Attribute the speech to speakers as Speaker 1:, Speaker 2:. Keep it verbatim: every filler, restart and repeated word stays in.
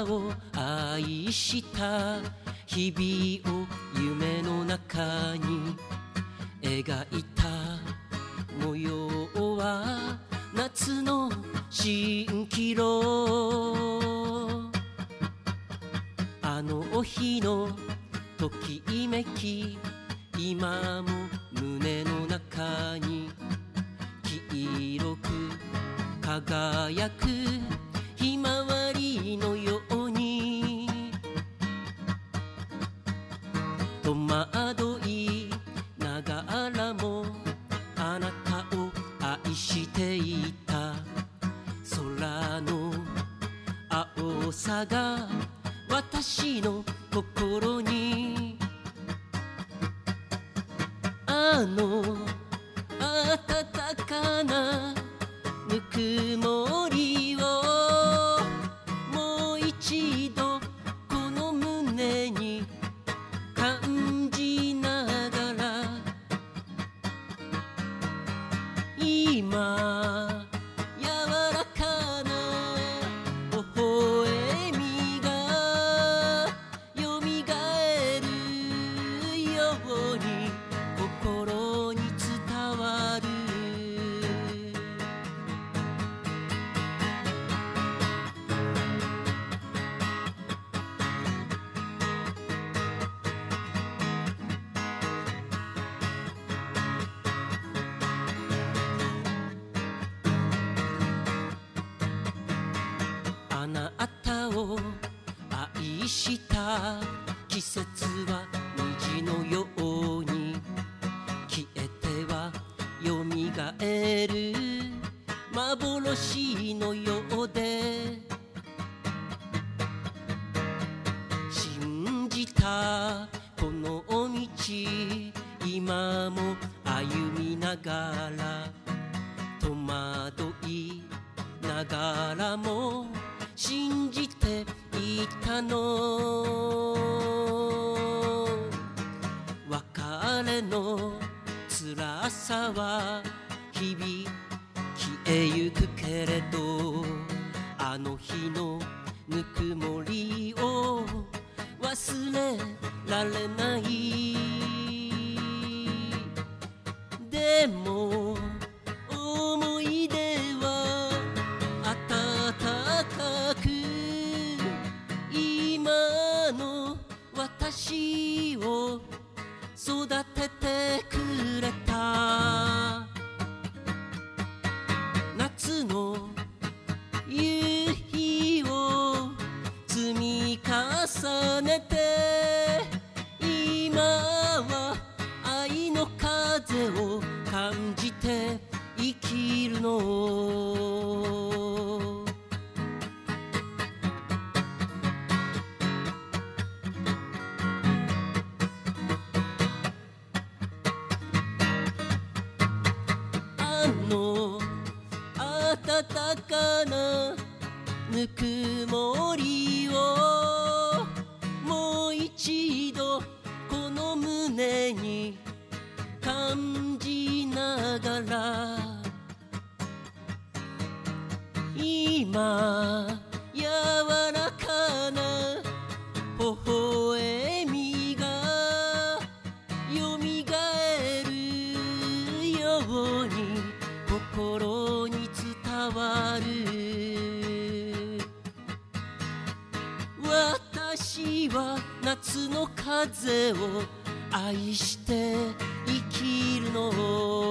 Speaker 1: を愛した日々を夢の中に描いた模様は夏の蜃気楼。あの日のときめき今も胸の中に黄色く輝くひまわりのように戸惑いながらもあなたを愛していた。空の青さが私の心にあの暖かなぬくもりをもう一度この胸に感じながら今柔らかな微笑みがよみがえるように心に伝わる。あなたを愛した季節は虹のように消えてはよみがえる幻のようで信じたこの道今も歩みながら戸惑いながらも信じていたの。別れの辛さは日々消えゆくけれどあの日のぬくもりを忘れられない。でも思い出は温かく今の私を育ててくれた。夏の夕日を積み重ねて今は愛の風を感じて生きるの。あの暖かなぬくもりをもう一度この胸に感じながら今柔らかな微笑みがよみがえるように心に伝わる。私は夏の風を愛して生きるの。